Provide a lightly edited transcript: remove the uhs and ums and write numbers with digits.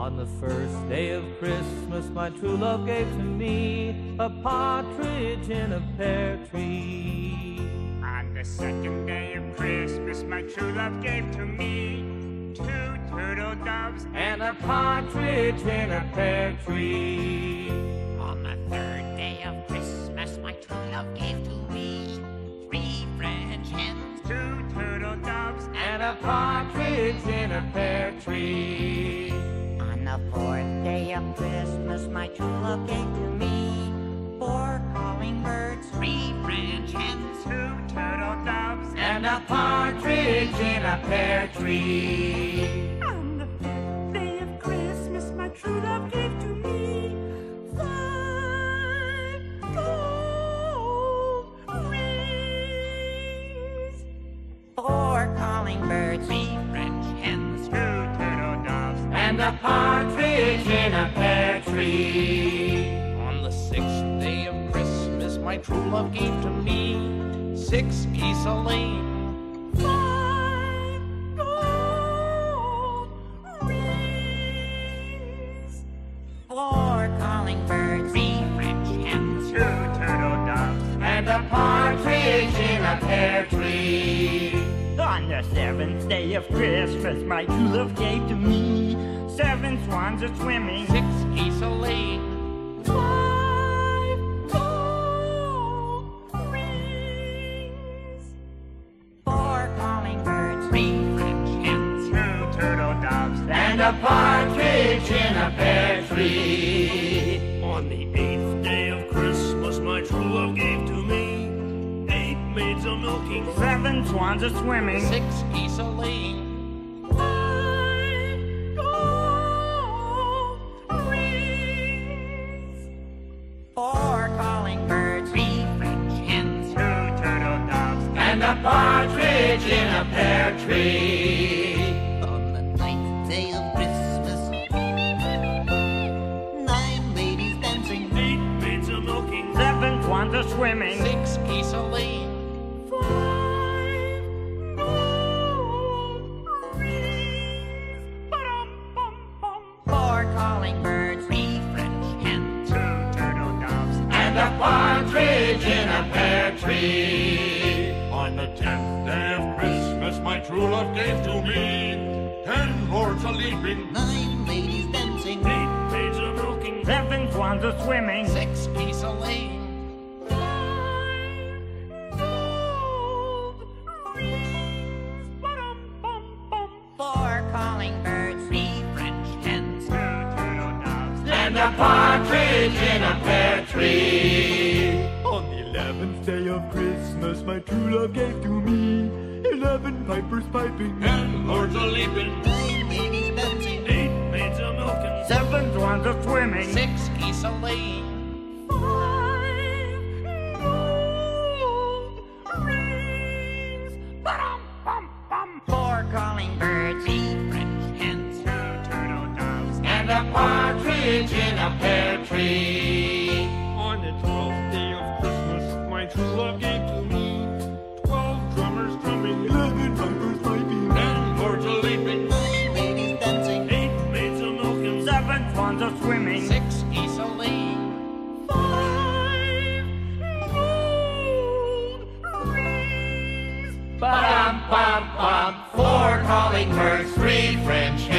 On the first day of Christmas, my true love gave to me a partridge in a pear tree. On the second day of Christmas, my true love gave to me 2 turtle doves and a partridge in a pear tree. On the third day of Christmas, my true love gave to me 3 French hens, 2 turtle doves and a partridge in a pear tree. On the fourth day of Christmas, my true love gave to me 4 calling birds, 3 French hens, 2 turtle doves and a partridge in a pear tree. On the fifth day of Christmas, my true love gave to me 5 gold rings, 4 calling birds, 3 French hens, 2 turtle doves And a partridge in a pear tree. On the sixth day of Christmas, my true love gave to me 6 geese a laying, 5 gold rings, 4 calling birds, 3 French hens, 2 turtle doves And a partridge in a pear tree. On the seventh day of Christmas, my true love gave to me 7 swans a swimming, 6 geese a laying, 5 gold rings, 4 calling birds, 3 French hens, 2 turtle doves And a partridge in a pear tree. On the 8th day of Christmas, my true love gave to me 8 maids a milking, 7 swans a swimming, 6 geese a laying, 5 gold rings, 4 calling birds, 3 French hens, 2 turtle doves And a partridge in a pear tree. On the 9th day of Christmas, 9 ladies dancing, 8 maids a milking, 7 swans a swimming, 6 geese a laying, 5 gold rings, ba-dum-bum-bum, 4 calling birds, 3 French hens, 2 turtle doves And a partridge in a pear tree. On the 10th day of Christmas, my true love gave to me 10 lords a leaping, 9 ladies dancing, 8 maids a milking, 7 swans a swimming, 6 geese a laying, 5 gold rings, ba-dum-bum-bum, 4 calling birds, 3 French hens, 2 turtle doves And a partridge in a pear tree. On the 11th day of Christmas, my true love gave to me 11 pipers piping, 10 lords a leaping, 9 ladies dancing, 8 maids a milking, 7 swans a swimming, 6 geese a laying, 5 gold rings, ba-dum-bum-bum, 4 calling birds, 3 French hens, 2 turtle doves And a partridge in a pear tree. On the 12th day of Christmas, my true love gave to me 12 drummers drumming, 11 pipers piping, 10 lords a leaping, 9 ladies dancing, 8 maids a milking, 7 swans a swimming, 6 geese a laying, 5 gold rings, Ba-dum-bum-bum. 4 calling birds, 3 French